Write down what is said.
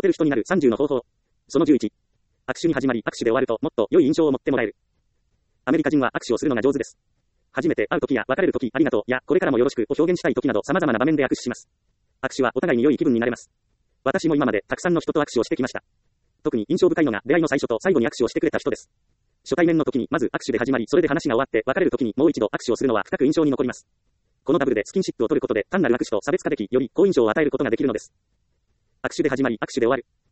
てる人になる30の方法。その11。握手に始まり握手で終わるともっと良い印象を持ってもらえる。アメリカ人は握手をするのが上手です。初めて会う時や別れる時、ありがとうやこれからもよろしくを表現したい時など様々な場面で握手します。握手はお互いに良い気分になれます。私も今までたくさんの人と握手をしてきました。特に印象深いのが出会いの最初と最後に握手をしてくれた人です。初対面の時にまず握手で始まり、それで話が終わって別れる時にもう一度握手をするのは深く印象に残ります。このダブルでスキンシップを取ることで単なる握手と差別化でき、より好印象を与えることができるのです。握手で始まり握手で終わる。